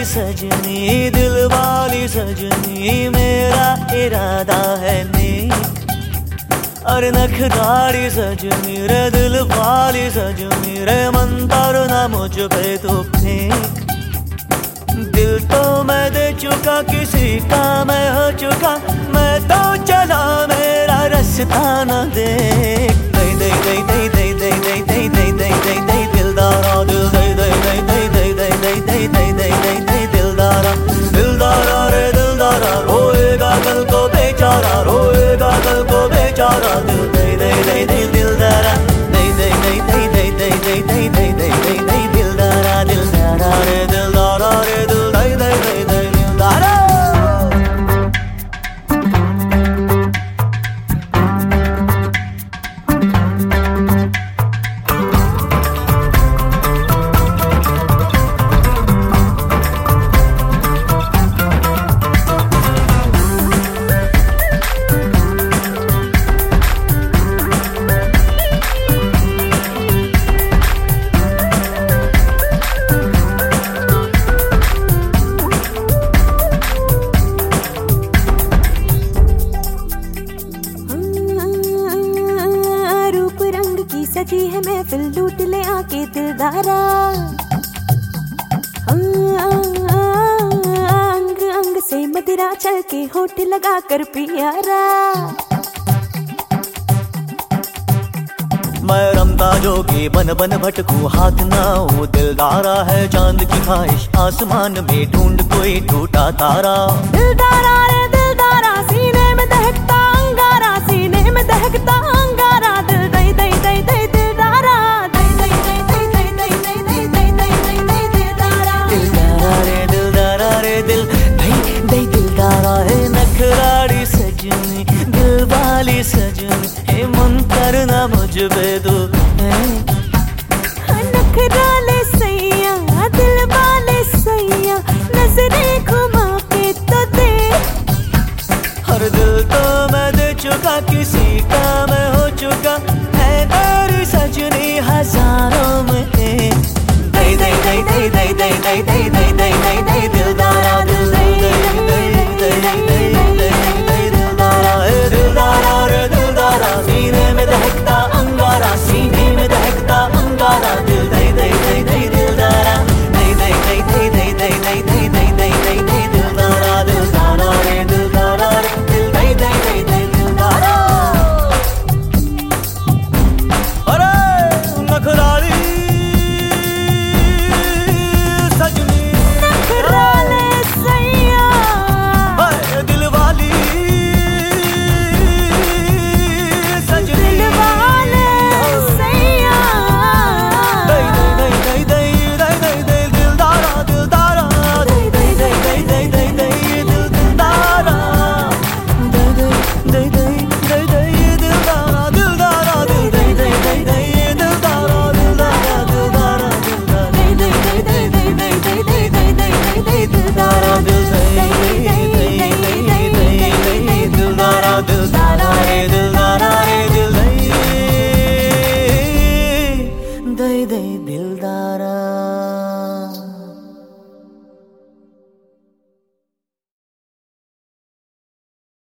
सजनी, दिल वाली सजनी, मेरा इरादा है नेक। अरे नखदारी सजनी रे, दिल वाली सजनी रे, मंतर ना मुझ पे तो फेंक। दिल तो मैं दे चुका, किसी का मैं हो चुका, मैं तो चला मेरा रास्ता न देख। दे दे दे दे दे दे दे दे दे दे दे दे दिलदारा, दिल दे दे दे दे दे दे दे दे दे दे दे दे दिलदारा। दिलदारा रे दिलदारा, रोएगा कल को बेचारा, रोएगा कल को बेचारा। दिल दे दे दे दे दिलदारा, दे दे दे दे दे दे दे दे दे दे दे दे दिलदारा। दिलदारा रे दिलदारा रे, दिल दे दे दे दे दिलदारा। सजी है महफिल, लूट ले आके दिलदारा। अंग अंग से मदिरा चल के होठ लगा कर पियारा। मैं रमता जोगी बन बन भटकू, हाथ ना हो दिलदारा है चांद की ख्वाहिश, आसमान में ढूंढ कोई टूटा तारा। दिलदारा रे दिलदारा, सीने में दहकता अंगारा, सीने में दहकता अंगारा। दिल दई दई दई दई दिलदारा, दई दई दई दई दई दई दई दई दई दई दई दई दिलदारा। दिलदारा रे दिलदारा रे, दिल दई दई दिलदारा है। नखराड़ी सजनी, दिल वाली सजनी, हे मन करना मुझ पे तू। नखराले सैया, दिल वाले सैया, नजरें घुमा के तो दे। हर दिल तो मैं दे चुका, किसी का मैं हो चुका, है तेरी सजनी हजारों में। दे दे दे दे दे दे दे दे दे दे दे दिलदार।